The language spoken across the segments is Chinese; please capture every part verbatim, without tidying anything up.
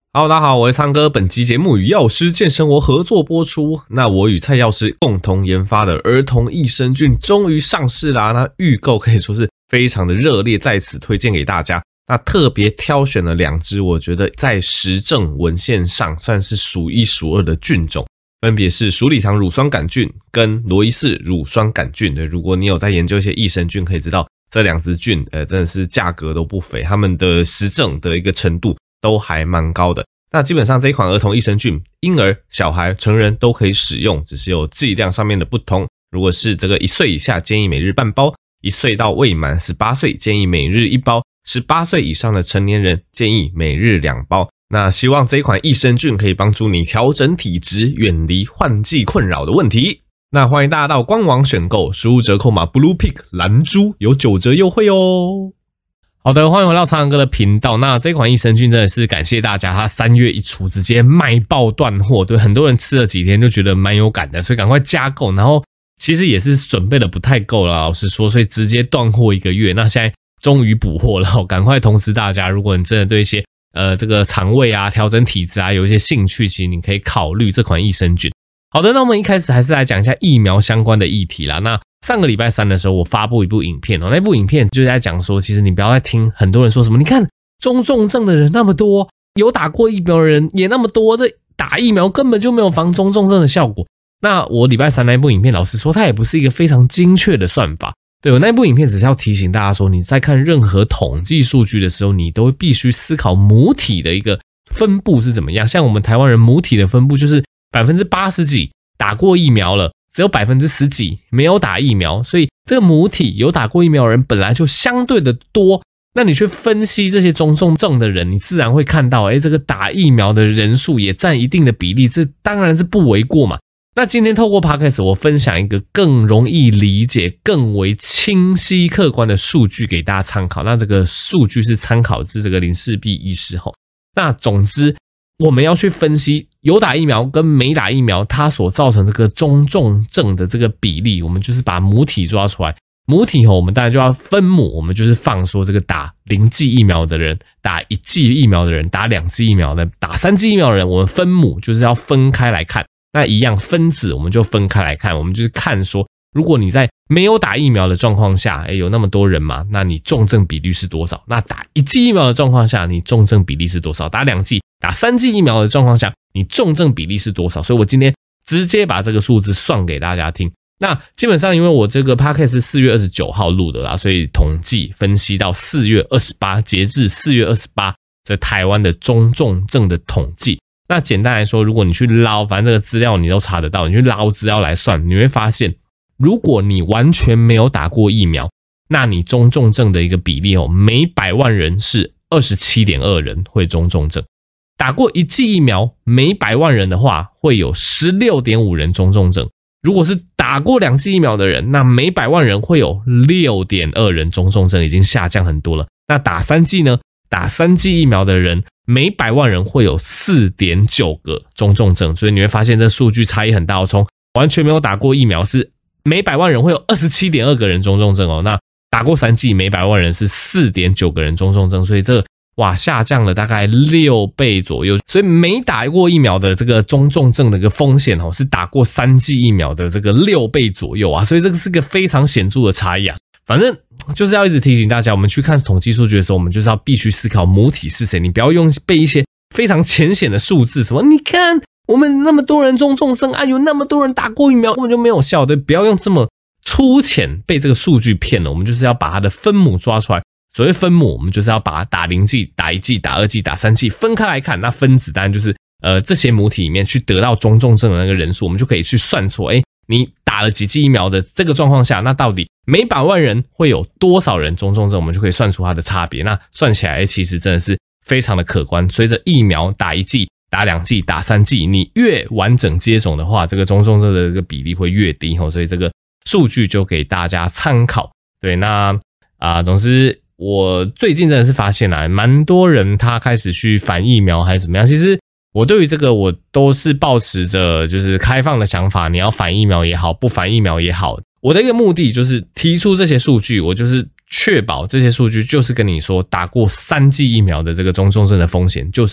Hello， 大家好，我是苍哥。本期节目与药师健生活合作播出。那我与蔡药师共同研发的儿童益生菌终于上市啦！那预购可以说是非常的热烈，在此推荐给大家。那特别挑选了两支，我觉得在实证文献上算是数一数二的菌种，分别是鼠李糖乳酸杆菌跟罗伊氏乳酸杆菌。对，如果你有在研究一些益生菌，可以知道这两支菌，呃，真的是价格都不菲，他们的实证的一个程度都还蛮高的。那基本上这一款儿童益生菌，婴儿、小孩、成人都可以使用，只是有剂量上面的不同。如果是这个一岁以下，建议每日半包；一岁到未满十八岁，建议每日一包；十八岁以上的成年人，建议每日两包。那希望这一款益生菌可以帮助你调整体质，远离换季困扰的问题。那欢迎大家到官网选购，输入折扣码 BluePig 蓝猪有九折优惠哦。好的，欢迎回到苍狼哥的频道。那这款益生菌真的是感谢大家，它三月一出直接卖爆断货，对，很多人吃了几天就觉得蛮有感的，所以赶快加购。然后其实也是准备的不太够了，老实说，所以直接断货一个月。那现在终于补货了，赶快通知大家，如果你真的对一些呃这个肠胃啊、调整体质啊有一些兴趣，其实你可以考虑这款益生菌。好的，那我们一开始还是来讲一下疫苗相关的议题啦。那上个礼拜三的时候，我发布一部影片哦，那部影片就是在讲说，其实你不要再听很多人说什么，你看中重症的人那么多，有打过疫苗的人也那么多，这打疫苗根本就没有防中重症的效果。那我礼拜三那部影片，老实说，它也不是一个非常精确的算法。对，我那部影片只是要提醒大家说，你在看任何统计数据的时候，你都会必须思考母体的一个分布是怎么样。像我们台湾人母体的分布就是 百分之八十 几打过疫苗了，只有 百分之十 几没有打疫苗，所以这个母体有打过疫苗的人本来就相对的多。那你去分析这些中重症的人，你自然会看到，诶，这个打疫苗的人数也占一定的比例，这当然是不为过嘛。那今天透过 Podcast 我分享一个更容易理解、更为清晰客观的数据给大家参考。那这个数据是参考自这个林氏璧医师吼。那总之我们要去分析有打疫苗跟没打疫苗它所造成这个中重症的这个比例，我们就是把母体抓出来。母体我们当然就要分母，我们就是放说这个打零剂疫苗的人、打一剂疫苗的人、打两剂疫苗的人、打三剂疫苗的人，我们分母就是要分开来看。那一样分子我们就分开来看，我们就是看说，如果你在没有打疫苗的状况下，诶，有那么多人嘛，那你重症比率是多少？那打一剂疫苗的状况下，你重症比例是多少？打两剂、打三剂疫苗的状况下，你重症比例是多少？所以我今天直接把这个数字算给大家听。那基本上因为我这个 podcast 是四月二十九号录的啦，所以统计分析到四月二十八，截至四月二十八在台湾的中重症的统计。那简单来说，如果你去捞，反正这个资料你都查得到，你去捞资料来算，你会发现，如果你完全没有打过疫苗，那你中重症的一个比例哦，每百万人是 二十七点二 人会中重症。打过一剂疫苗，每百万人的话会有 十六点五 人中重症。如果是打过两剂疫苗的人，那每百万人会有 六点二 人中重症，已经下降很多了。那打三剂呢？打三剂疫苗的人，每百万人会有 四点九 个中重症，所以你会发现这数据差异很大。从完全没有打过疫苗是每百万人会有 二十七点二 个人中重症哦，那打过三剂每百万人是 四点九 个人中重症，所以这哇下降了大概六倍左右。所以没打过疫苗的这个中重症的一个风险哦，是打过三剂疫苗的这个六倍左右啊，所以这个是个非常显著的差异啊。反正就是要一直提醒大家，我们去看统计数据的时候，我们就是要必须思考母体是谁，你不要用背一些非常浅显的数字，什么你看我们那么多人中重症啊，有那么多人打过疫苗，根本就没有效，对，不要用这么粗浅被这个数据骗了，我们就是要把它的分母抓出来。所谓分母，我们就是要把它打零剂、打一剂、打二剂、打三剂分开来看，那分子当然就是呃这些母体里面去得到中重症的那个人数，我们就可以去算出，诶你打了几剂疫苗的这个状况下，那到底每百万人会有多少人中重症，我们就可以算出它的差别。那算起来其实真的是非常的可观。随着疫苗打一剂、打两剂、打三剂，你越完整接种的话，这个中重症的这个比例会越低，所以这个数据就给大家参考。对，那啊、呃，总之我最近真的是发现啦，蛮多人他开始去反疫苗还是怎么样。其实我对于这个我都是抱持着就是开放的想法，你要反疫苗也好，不反疫苗也好，我的一个目的就是提出这些数据，我就是确保这些数据就是跟你说打过三剂疫苗的这个中重症的风险就是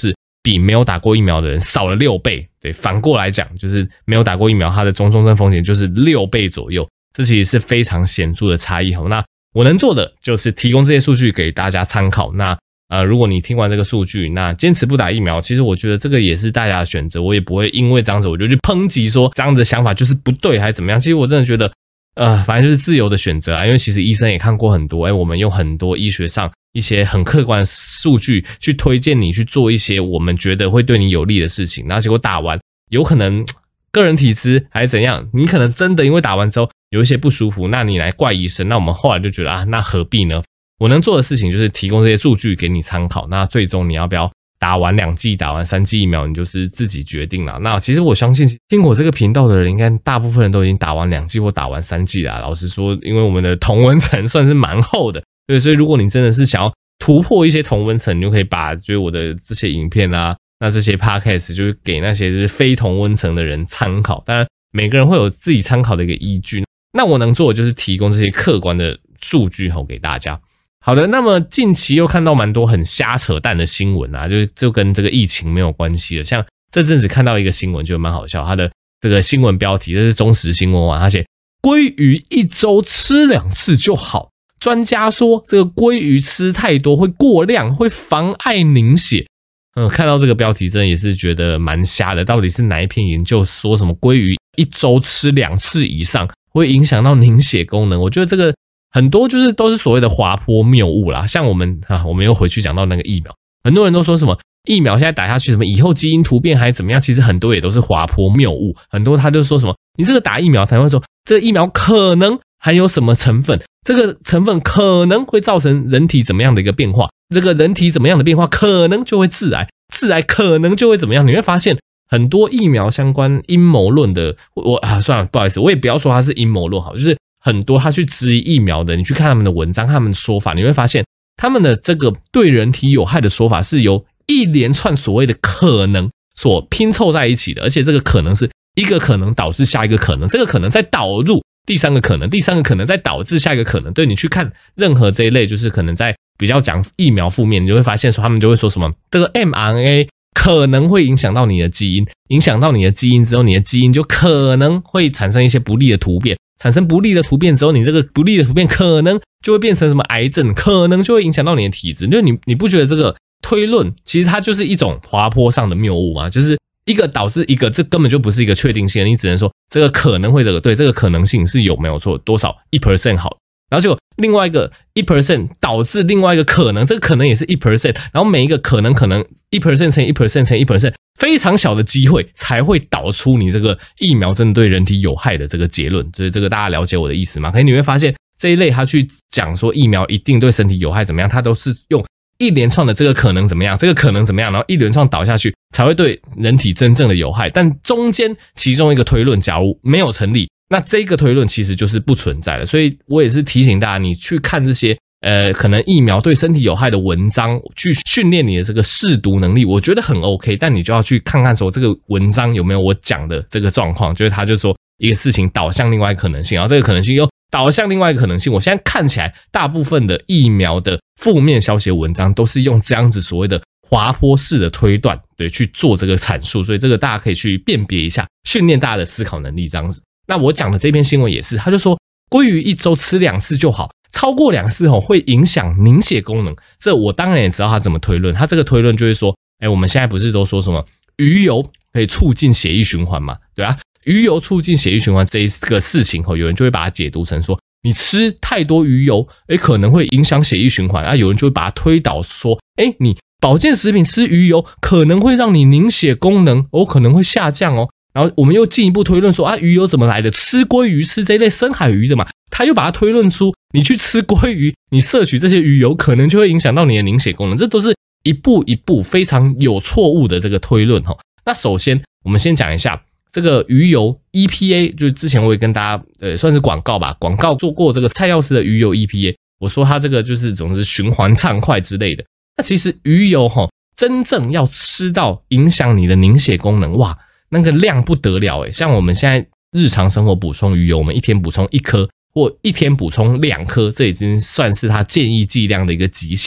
比没有打过疫苗的人少了六倍。对，反过来讲，就是没有打过疫苗，它的中重症风险就是六倍左右，这其实是非常显著的差异。那我能做的就是提供这些数据给大家参考。那呃，如果你听完这个数据，那坚持不打疫苗，其实我觉得这个也是大家的选择，我也不会因为这样子我就去抨击说这样子的想法就是不对还是怎么样。其实我真的觉得，呃，反正就是自由的选择啊。因为其实医生也看过很多，哎，我们用很多医学上一些很客观的数据去推荐你去做一些我们觉得会对你有利的事情，然后结果打完有可能个人体质还是怎样，你可能真的因为打完之后有一些不舒服，那你来怪医生，那我们后来就觉得啊，那何必呢？我能做的事情就是提供这些数据给你参考，那最终你要不要打完两剂打完三剂疫苗，你就是自己决定啦。那其实我相信听我这个频道的人应该大部分人都已经打完两剂或打完三剂啦。老实说，因为我们的同温层算是蛮厚的，对，所以如果你真的是想要突破一些同温层，你就可以把就是我的这些影片啊，那这些 podcast 就是给那些就是非同温层的人参考。当然每个人会有自己参考的一个依据，那我能做的就是提供这些客观的数据吼给大家。好的，那么近期又看到蛮多很瞎扯淡的新闻啊，就就跟这个疫情没有关系的。像这阵子看到一个新闻就蛮好笑，它的这个新闻标题，这是中时新闻网，它写鲑鱼一周吃两次就好，专家说这个鲑鱼吃太多会过量，会妨碍凝血。嗯，看到这个标题真的也是觉得蛮瞎的，到底是哪一篇研究说什么鲑鱼一周吃两次以上会影响到凝血功能？我觉得这个很多就是都是所谓的滑坡谬误啦。像我们啊，我们又回去讲到那个疫苗，很多人都说什么疫苗现在打下去什么以后基因突变还是怎么样，其实很多也都是滑坡谬误。很多他就说什么你这个打疫苗，他会说这个疫苗可能含有什么成分，这个成分可能会造成人体怎么样的一个变化，这个人体怎么样的变化可能就会致癌，致癌可能就会怎么样。你会发现很多疫苗相关阴谋论的，我啊算了，不好意思，我也不要说它是阴谋论好，就是很多他去质疑疫苗的，你去看他们的文章，他们的说法，你会发现他们的这个对人体有害的说法是由一连串所谓的可能所拼凑在一起的，而且这个可能是一个可能导致下一个可能，这个可能再导入第三个可能，第三个可能再导致下一个可能。对，你去看任何这一类就是可能在比较讲疫苗负面，你就会发现说他们就会说什么这个 M R N A 可能会影响到你的基因，影响到你的基因之后，你的基因就可能会产生一些不利的突变，产生不利的突变之后，你这个不利的突变可能就会变成什么癌症，可能就会影响到你的体质。就是你你不觉得这个推论其实它就是一种滑坡上的谬误吗？就是一个导致一个，这根本就不是一个确定性，你只能说这个可能会这个，对，这个可能性是有没有错，多少 百分之一 好，然后就另外一个 百分之一 导致另外一个可能，这个可能也是 百分之一，然后每一个可能可能 百分之一 乘以 百分之一 乘以 百分之一，非常小的机会才会导出你这个疫苗真的对人体有害的这个结论。所以这个大家了解我的意思吗？可是你会发现这一类他去讲说疫苗一定对身体有害怎么样，他都是用一连串的这个可能怎么样，这个可能怎么样，然后一连串导下去才会对人体真正的有害。但中间其中一个推论假如没有成立，那这个推论其实就是不存在的。所以我也是提醒大家，你去看这些呃可能疫苗对身体有害的文章，去训练你的这个识读能力，我觉得很 OK， 但你就要去看看说这个文章有没有我讲的这个状况，就是他就说一个事情导向另外一个可能性，然后这个可能性又导向另外一个可能性。我现在看起来大部分的疫苗的负面消息文章都是用这样子所谓的滑坡式的推断，对，去做这个阐述，所以这个大家可以去辨别一下，训练大家的思考能力这样子。那我讲的这篇新闻也是，他就说鲑鱼一周吃两次就好，超过两次后会影响凝血功能。这我当然也知道他怎么推论，他这个推论就是说，哎，我们现在不是都说什么鱼油可以促进血液循环嘛，对啊，鱼油促进血液循环这一个事情后，有人就会把它解读成说你吃太多鱼油，诶，可能会影响血液循环啊。有人就会把它推导说，诶，你保健食品吃鱼油可能会让你凝血功能哦可能会下降哦。然后我们又进一步推论说啊，鱼油怎么来的？吃鲑鱼吃这一类深海鱼的嘛，他又把它推论出你去吃鲑鱼，你摄取这些鱼油可能就会影响到你的凝血功能。这都是一步一步非常有错误的这个推论。那首先我们先讲一下这个鱼油 E P A， 就是之前我也跟大家呃算是广告吧，广告做过这个蔡药师的鱼油 E P A， 我说它这个就是总之循环畅快之类的。那其实鱼油齁真正要吃到影响你的凝血功能，哇，那个量不得了诶。像我们现在日常生活补充鱼油，我们一天补充一颗或一天补充两颗，这已经算是它建议剂量的一个极限了。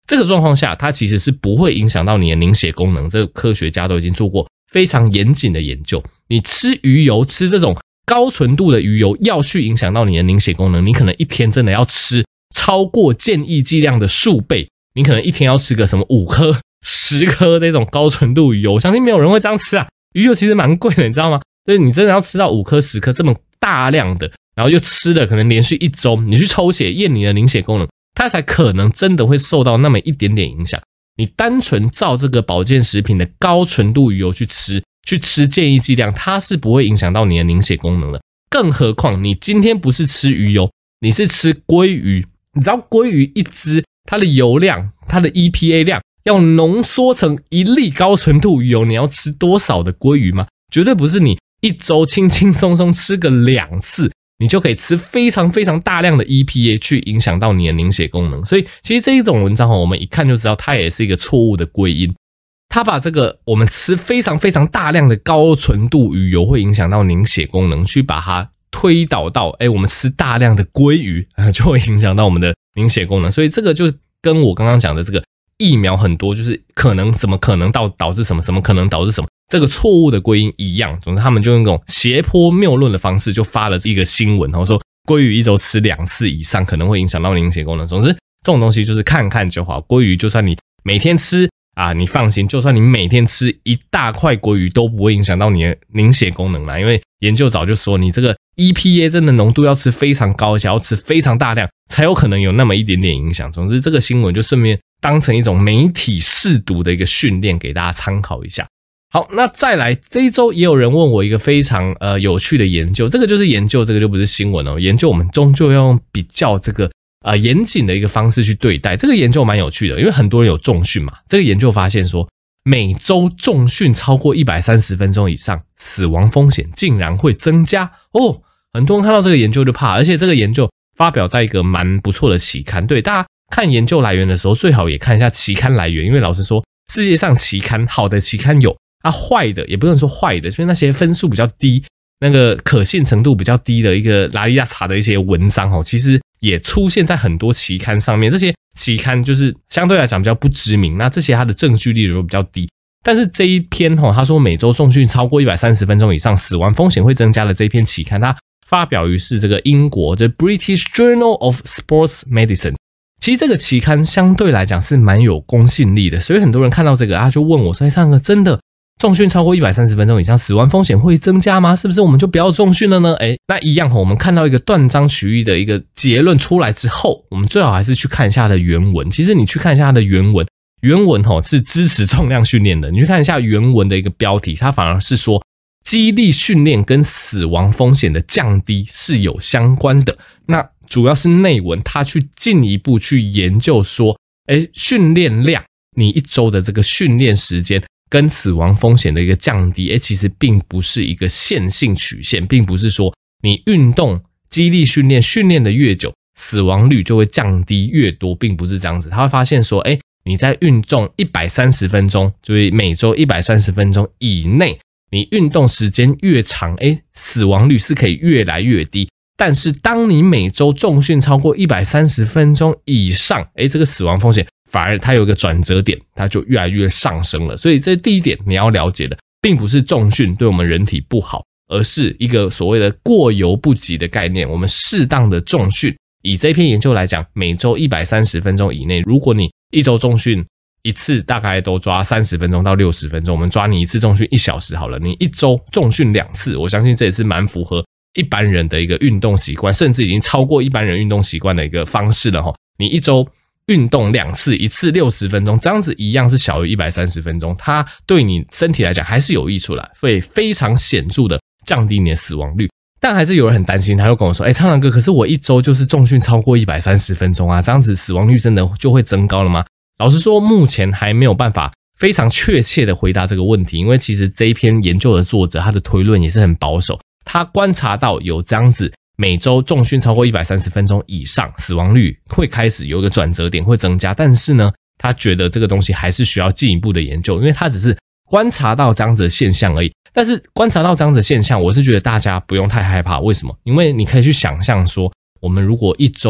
这个状况下，它其实是不会影响到你的凝血功能，这个科学家都已经做过非常严谨的研究。你吃鱼油，吃这种高纯度的鱼油，要去影响到你的凝血功能，你可能一天真的要吃超过建议剂量的数倍，你可能一天要吃个什么五颗、十颗这种高纯度鱼油，我相信没有人会这样吃啊。鱼油其实蛮贵的，你知道吗？所以你真的要吃到五颗、十颗这么大量的，然后又吃了可能连续一周，你去抽血验你的凝血功能，它才可能真的会受到那么一点点影响。你单纯照这个保健食品的高纯度鱼油去吃，去吃建议剂量，它是不会影响到你的凝血功能的。更何况你今天不是吃鱼油，你是吃鲑鱼，你知道鲑鱼一只它的油量，它的 E P A 量要浓缩成一粒高纯度鱼油，你要吃多少的鲑鱼吗？绝对不是你一周轻轻松松吃个两次，你就可以吃非常非常大量的 E P A 去影响到你的凝血功能。所以其实这一种文章我们一看就知道它也是一个错误的归因。它把这个我们吃非常非常大量的高纯度鱼油会影响到凝血功能，去把它推导到诶我们吃大量的鲑鱼就会影响到我们的凝血功能。所以这个就跟我刚刚讲的这个疫苗很多就是可能什么可能导导致什么什么可能导致什么这个错误的归因一样。总之他们就用那种斜坡谬论的方式就发了一个新闻，然后说鲑鱼一周吃两次以上可能会影响到凝血功能。总之这种东西就是看看就好，鲑鱼就算你每天吃啊，你放心，就算你每天吃一大块鲑鱼都不会影响到你的凝血功能啦，因为研究早就说你这个 E P A 真的浓度要吃非常高，而且要吃非常大量才有可能有那么一点点影响。总之这个新闻就顺便当成一种媒体识读的一个训练给大家参考一下。好，那再来这一周也有人问我一个非常呃有趣的研究，这个就是研究，这个就不是新闻哦。研究我们终究要用比较这个呃严谨的一个方式去对待。这个研究蛮有趣的，因为很多人有重训嘛。这个研究发现说，每周重训超过一百三十分钟以上，死亡风险竟然会增加哦。很多人看到这个研究就怕，而且这个研究发表在一个蛮不错的期刊。对，大家看研究来源的时候，最好也看一下期刊来源，因为老实说，世界上期刊好的期刊有。啊，坏的也不能说坏的，就是那些分数比较低、那个可信程度比较低的一个拉里亚查的一些文章哦，其实也出现在很多期刊上面。这些期刊就是相对来讲比较不知名，那这些它的证据力就比较低。但是这一篇哦，他说每周重训超过一百三十分钟以上，死亡风险会增加的这一篇期刊，它发表于是这个英国的 British Journal of Sports Medicine。其实这个期刊相对来讲是蛮有公信力的，所以很多人看到这个啊，就问我说：“唱歌真的？”重训超过一百三十分钟以上，死亡风险会增加吗？是不是我们就不要重训了呢？诶，那一样我们看到一个断章取义的一个结论出来之后，我们最好还是去看一下它的原文。其实你去看一下它的原文，原文是支持重量训练的。你去看一下原文的一个标题，它反而是说肌力训练跟死亡风险的降低是有相关的。那主要是内文，它去进一步去研究说，诶，训练量，你一周的这个训练时间跟死亡风险的一个降低，诶，其实并不是一个线性曲线，并不是说你运动肌力训练训练的越久，死亡率就会降低越多，并不是这样子。他会发现说，诶，你在运动一百三十分钟，就是每周一百三十分钟以内，你运动时间越长，诶，死亡率是可以越来越低。但是当你每周重训超过一百三十分钟以上，诶，这个死亡风险反而它有一个转折点，它就越来越上升了。所以这第一点你要了解的，并不是重训对我们人体不好，而是一个所谓的过犹不及的概念。我们适当的重训，以这篇研究来讲，每周一百三十分钟以内，如果你一周重训一次大概都抓三十分钟到六十分钟，我们抓你一次重训一小时好了，你一周重训两次，我相信这也是蛮符合一般人的一个运动习惯，甚至已经超过一般人运动习惯的一个方式了齁。你一周运动两次，一次六十分钟，这样子一样是小于一百三十分钟，它对你身体来讲还是有益处啦，会非常显著的降低你的死亡率。但还是有人很担心，他就跟我说，诶，苍狼哥，可是我一周就是重训超过一百三十分钟啊，这样子死亡率真的就会增高了吗？老实说，目前还没有办法非常确切的回答这个问题，因为其实这一篇研究的作者他的推论也是很保守，他观察到有这样子每周重训超过一百三十分钟以上，死亡率会开始有一个转折点会增加，但是呢，他觉得这个东西还是需要进一步的研究，因为他只是观察到这样子的现象而已。但是观察到这样子的现象，我是觉得大家不用太害怕。为什么？因为你可以去想象说，我们如果一周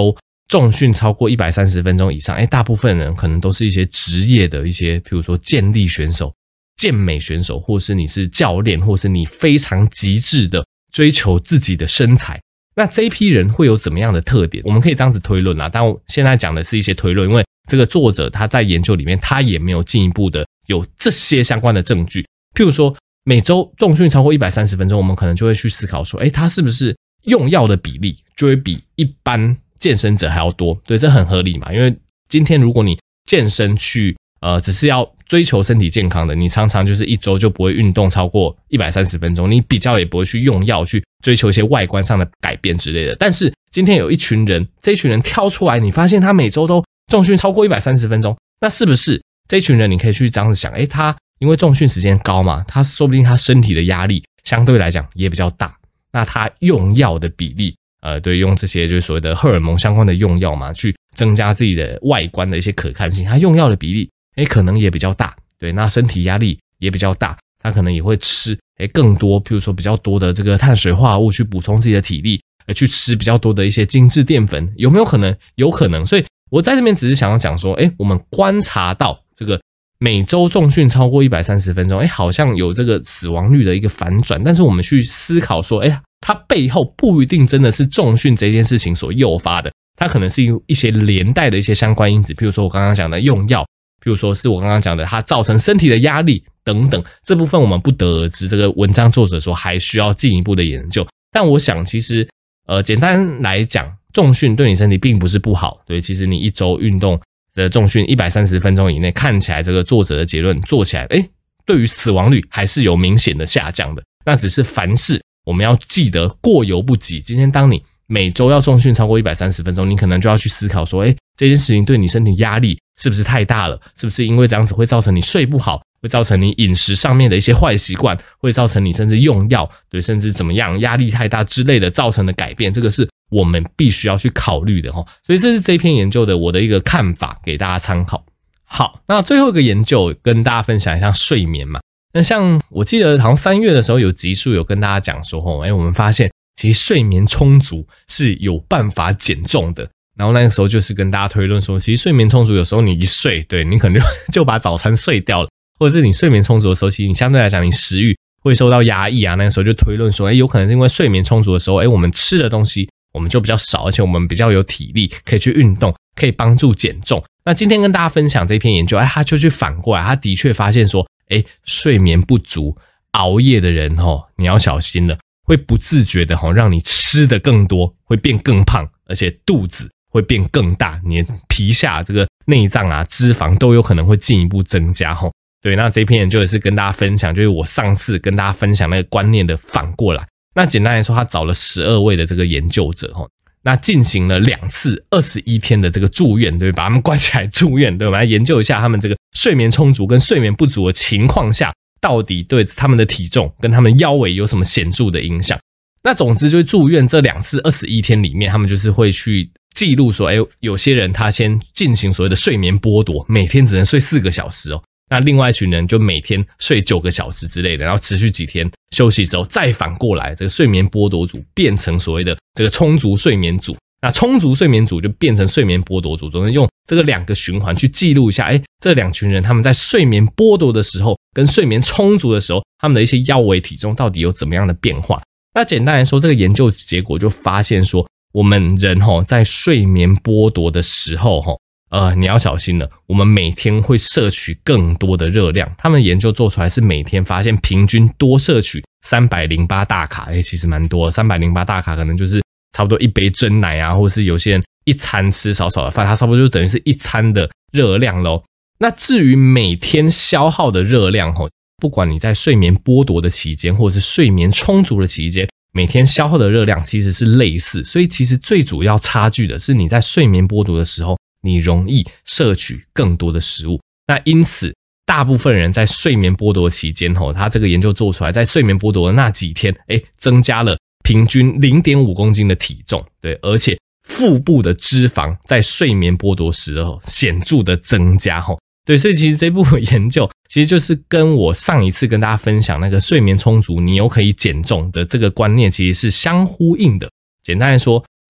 重训超过一百三十分钟以上，哎，大部分人可能都是一些职业的一些，比如说健力选手、健美选手，或是你是教练，或是你非常极致的追求自己的身材。那这一批人会有怎么样的特点？我们可以这样子推论啦，但我现在讲的是一些推论，因为这个作者他在研究里面他也没有进一步的有这些相关的证据。譬如说每周重训超过一百三十分钟，我们可能就会去思考说，诶，他是不是用药的比例就会比一般健身者还要多？对，这很合理嘛，因为今天如果你健身去呃只是要追求身体健康的，你常常就是一周就不会运动超过一百三十分钟，你比较也不会去用药去追求一些外观上的改变之类的。但是今天有一群人，这一群人挑出来，你发现他每周都重训超过一百三十分钟，那是不是这一群人你可以去这样子想，诶，他因为重训时间高嘛，他说不定他身体的压力相对来讲也比较大，那他用药的比例呃，对，用这些就是所谓的荷尔蒙相关的用药嘛，去增加自己的外观的一些可看性，他用药的比例诶可能也比较大，对，那身体压力也比较大，他可能也会吃诶更多，譬如说比较多的这个碳水化合物去补充自己的体力，而去吃比较多的一些精致淀粉，有没有可能？有可能。所以我在这边只是想要讲说，诶，我们观察到这个每周重训超过一百三十分钟，诶，好像有这个死亡率的一个反转，但是我们去思考说，诶，它背后不一定真的是重训这件事情所诱发的，它可能是一些连带的一些相关因子，譬如说我刚刚讲的用药，譬如说是我刚刚讲的它造成身体的压力等等，这部分我们不得而知，这个文章作者说还需要进一步的研究。但我想其实呃，简单来讲，重训对你身体并不是不好，对，其实你一周运动的重训一百三十分钟以内，看起来这个作者的结论做起来，诶，对于死亡率还是有明显的下降的。那只是凡事我们要记得过犹不及，今天当你每周要重训超过一百三十分钟，你可能就要去思考说，诶，这件事情对你身体压力是不是太大了？是不是因为这样子会造成你睡不好，会造成你饮食上面的一些坏习惯，会造成你甚至用药，对，甚至怎么样压力太大之类的造成的改变，这个是我们必须要去考虑的齁。所以这是这篇研究的我的一个看法，给大家参考。好，那最后一个研究跟大家分享一下睡眠嘛。那像我记得好像三月的时候有集数有跟大家讲说，齁，诶，我们发现其实睡眠充足是有办法减重的。然后那个时候就是跟大家推论说，其实睡眠充足有时候你一睡，对，你可能就就把早餐睡掉了，或者是你睡眠充足的时候，其实你相对来讲你食欲会受到压抑啊。那个时候就推论说，诶，有可能是因为睡眠充足的时候，诶，我们吃的东西我们就比较少，而且我们比较有体力可以去运动，可以帮助减重。那今天跟大家分享这篇研究，诶，他就去反过来，他的确发现说，诶，睡眠不足熬夜的人齁，你要小心了，会不自觉的齁让你吃的更多，会变更胖，而且肚子会变更大，你的皮下这个内脏啊脂肪都有可能会进一步增加齁。对，那这篇研究也是跟大家分享，就是我上次跟大家分享那个观念的反过来。那简单来说，他找了十二位的这个研究者齁，那进行了两次二十一天的这个住院，对，把他们关起来住院，对，我们来研究一下他们这个睡眠充足跟睡眠不足的情况下，到底对他们的体重跟他们腰围有什么显著的影响。那总之就是住院这两次二十一天里面，他们就是会去记录说，诶，有些人他先进行所谓的睡眠剥夺，每天只能睡四个小时哦。那另外一群人就每天睡九个小时之类的，然后持续几天休息之后，再反过来这个睡眠剥夺组变成所谓的这个充足睡眠组，那充足睡眠组就变成睡眠剥夺组，总之用这个两个循环去记录一下，诶，这两群人他们在睡眠剥夺的时候跟睡眠充足的时候，他们的一些腰围体重到底有怎么样的变化。那简单来说，这个研究结果就发现说，我们人齁在睡眠剥夺的时候齁，呃，你要小心了，我们每天会摄取更多的热量。他们研究做出来是每天发现平均多摄取三百零八大卡，诶，其实蛮多的，三百零八大卡可能就是差不多一杯珍奶啊，或是有些人一餐吃少少的饭，它差不多就等于是一餐的热量咯。那至于每天消耗的热量齁，不管你在睡眠剥夺的期间或是睡眠充足的期间，每天消耗的热量其实是类似，所以其实最主要差距的是你在睡眠剥夺的时候，你容易摄取更多的食物。那因此大部分人在睡眠剥夺期间，他这个研究做出来，在睡眠剥夺的那几天，诶，增加了平均 零点五公斤的体重，对，而且腹部的脂肪在睡眠剥夺时显著的增加。对，所以其实这部研究其实就是跟我上一次跟大家分享那个睡眠充足你又可以减重的这个观念其实是相呼应的。简单来说，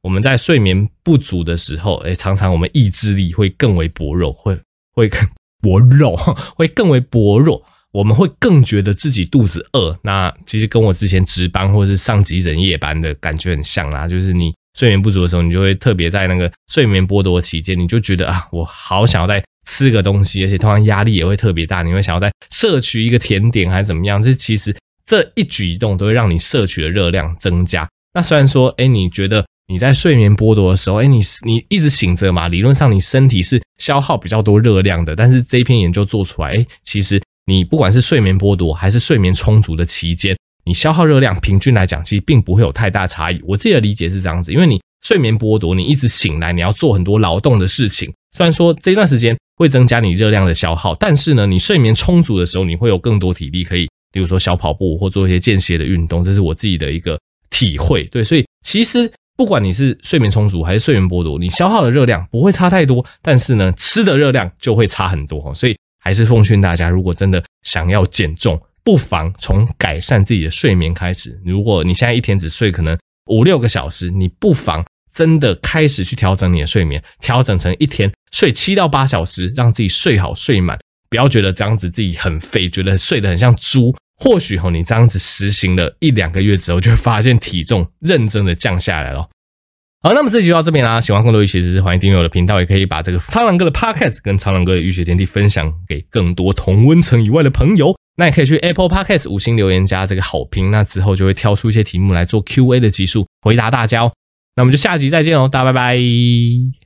我们在睡眠不足的时候，诶，常常我们意志力会更为薄弱，会会更薄弱，会更为薄弱，我们会更觉得自己肚子饿。那其实跟我之前值班或是上级人夜班的感觉很像啦，就是你睡眠不足的时候，你就会特别在那个睡眠剥夺期间，你就觉得啊，我好想要再吃个东西，而且通常压力也会特别大，你会想要再摄取一个甜点还是怎么样，这其实这一举一动都会让你摄取的热量增加。那虽然说诶你觉得你在睡眠剥夺的时候，诶你你一直醒着嘛，理论上你身体是消耗比较多热量的，但是这一篇研究做出来，诶其实你不管是睡眠剥夺还是睡眠充足的期间，你消耗热量平均来讲其实并不会有太大差异。我自己的理解是这样子，因为你睡眠剥夺，你一直醒来，你要做很多劳动的事情，虽然说这段时间会增加你热量的消耗，但是呢你睡眠充足的时候，你会有更多体力可以比如说小跑步或做一些间歇的运动，这是我自己的一个体会。对，所以其实不管你是睡眠充足还是睡眠剥夺，你消耗的热量不会差太多，但是呢吃的热量就会差很多。所以还是奉劝大家，如果真的想要减重，不妨从改善自己的睡眠开始。如果你现在一天只睡可能五六个小时，你不妨真的开始去调整你的睡眠，调整成一天睡七到八小时，让自己睡好睡满，不要觉得这样子自己很废，觉得睡得很像猪。或许你这样子实行了一两个月之后，就会发现体重认真的降下来了。好，那么这集就到这边啦。喜欢更多医学知识，欢迎订阅我的频道，也可以把这个苍狼哥的 Podcast 跟苍狼哥的医学天地分享给更多同温层以外的朋友。那也可以去 Apple Podcast 五星留言加这个好评，那之后就会挑出一些题目来做 Q A 的集数回答大家哦。那我们就下集再见哦，大家拜拜。